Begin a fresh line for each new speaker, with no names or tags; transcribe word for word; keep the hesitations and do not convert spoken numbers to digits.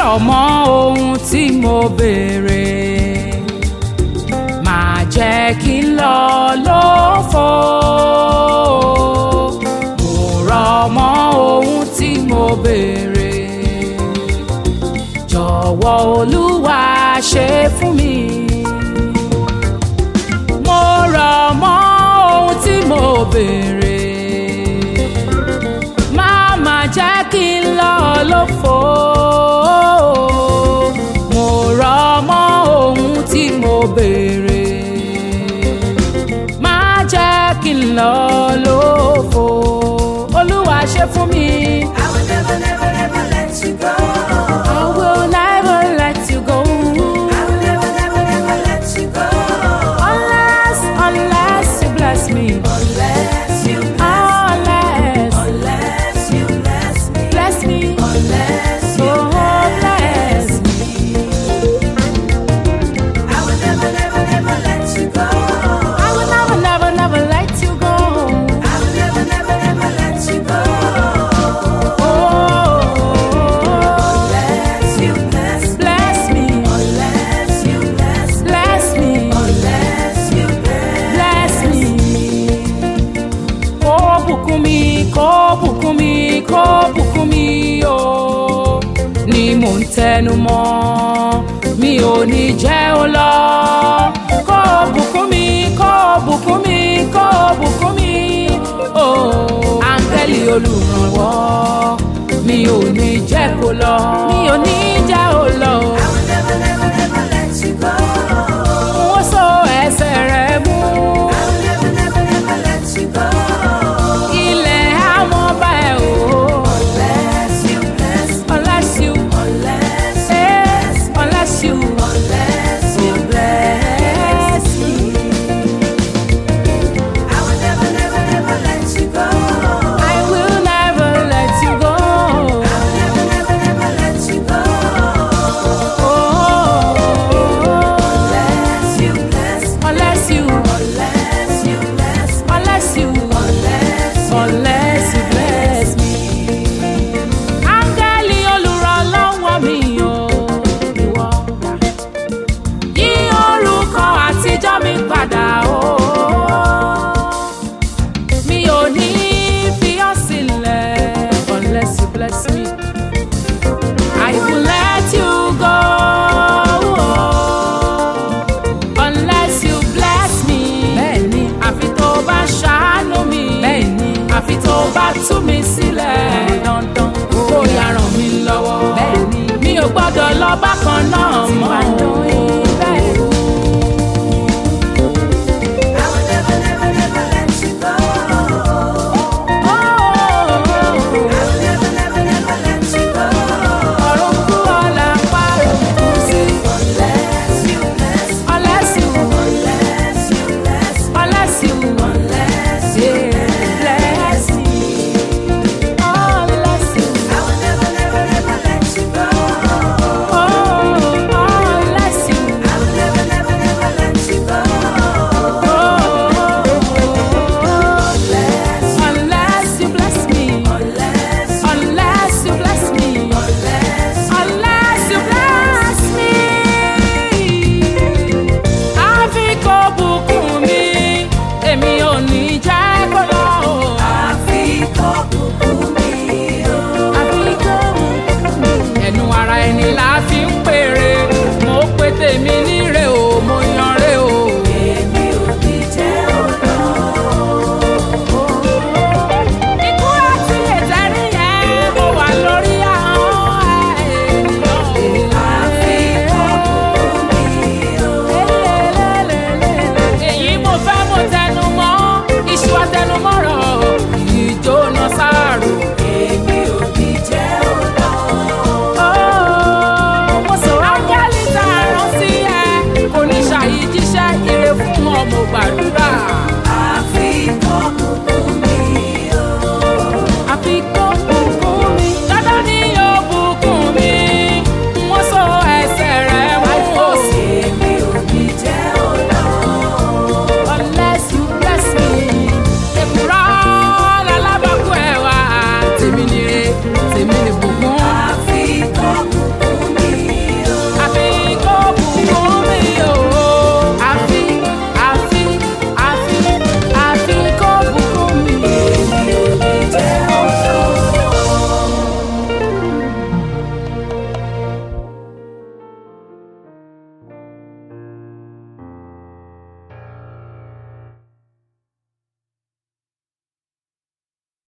rọ̀ mọ́ ohun tí mo béèrè má jẹ́ kí n lọ lófo. Mo rọ̀ mọ́ ohun tí mo béèrè jọ̀wọ́ Olúwa ṣe fún mi. Mo rọ̀ mọ́ ohun tí mo béèrè má má jẹ́ kí n lọ lófo. Mo rọ̀ mọ́ ohun tí mo béèrè má jẹ́ kí n lọ lófo. Olúwa ṣe fún mi.
I will never, never, never let you go.
I will never let you go.
I will never, never, never let you go.
Unless, unless you bless me.
Unless you
Unless,
unless you bless me.
bless me.
Unless you
Oh, bless me.
I will never, never, never let you go.
I will never, never, never let you go.
I will never, never, never let you go.
Oh,
Unless you bless me.
bless me.
Unless you bless me.
Bless me.
Unless you
Bless me. Kó bùkún mi, kó bùkún mi, kó bùkún mi o. Ni mò ń tẹnu mọ́, mi ò ní jẹ́ ó lọ. Kó bùkún mi, kó bùkún mi, kó bùkún mi o. Áńgẹ́lì olùrànwọ́, mi ò ní jẹ́ kó lọ. Mi ò ní jẹ́ ó lọ.
I will never, never, never let you go.
Wọ́n so ẹsẹ̀ rẹ̀ mú.
I will never, never, never let you go.
Ilẹ̀ àmọ́ bá ẹ o.
Unless you bless me.
Unless you,
Unless you
eh, unless you,
Unless you bless me. I will never, never, never let you go.
I will never let you go.
I will never, never, never let you go.
Oh,
Unless you bless me.
unless you,
Unless you bless me.
unless you,
Unless you
unless you bless me. Áńgẹ́lì olùrànlọ́wọ́ mi o, ìwọ yí orúkọ àtijọ́ mi padà o. Mi ò ní fi ọ́ sílẹ̀ unless you bless me. I will let you go unless you bless me. Bẹ́ẹ̀ni, àfi tó bá ṣàánú mi. Bẹ́ẹ̀ni, àfi tó bá tú mi sílẹ̀. Dandan kó yá ràn mí lọ́wọ́. Bẹ́ẹ̀ni, mi ò gbọ́dọ̀ lọ bákan náà mọ́. Bẹ́ẹ̀ni.
I will never, never, never let you go.
Oh,
I will never, never, never let you go.
ọ̀run kú ọ̀la parun kú sí.
Unless you bless me.
Unless you,
Unless you bless me.
unless you,
Unless you
yeah, bless me. Unless you,
I will never, never, never let you go.
oh, unless you,
I will never, never, never let you go.
oh,
Unless,
unless you bless me.
unless,
Unless you bless me.
unless,
Unless you bless me. Àfi kó bùkún mi, èmi ò ní jẹ́ kó lọ o.
àfi kó bùkún mi o.
Àfi kó bùkún mi. Ẹnu ara ẹni la fi ń pèrè, mo pe tèmi níre o, mo yan re o.
Èmi ò ní jẹ́ ọ̀nà.
Ikú àti ìtẹ́rí yẹn, mo wà lórí ahọ́n ènìyàn.
Àfi kó bùkún mi o.
Èyí mo fẹ́ mo tẹnu mọ́, iṣu àtẹnumọ́rọ̀, ìjóná sáàrò.
Èmi ò ní jẹ́ ọ̀nà.
Mo sọ áńgẹ́lì tá a rán sí ẹ, kò ní ṣàyí jíṣẹ́ ire fún ọmọ gbàdúrà.
Àfi kó bùkún mi o.
Àfi kó bùkún mi, dandan ni yóò bùkún mi. Mo sọ ẹsẹ̀ rẹ̀ mú o.
Èmi ò ní jẹ́ ọ̀nà.
Unless you bless me, èkùrọ́ lálábàkú ẹ̀wà tèmi nire tèmi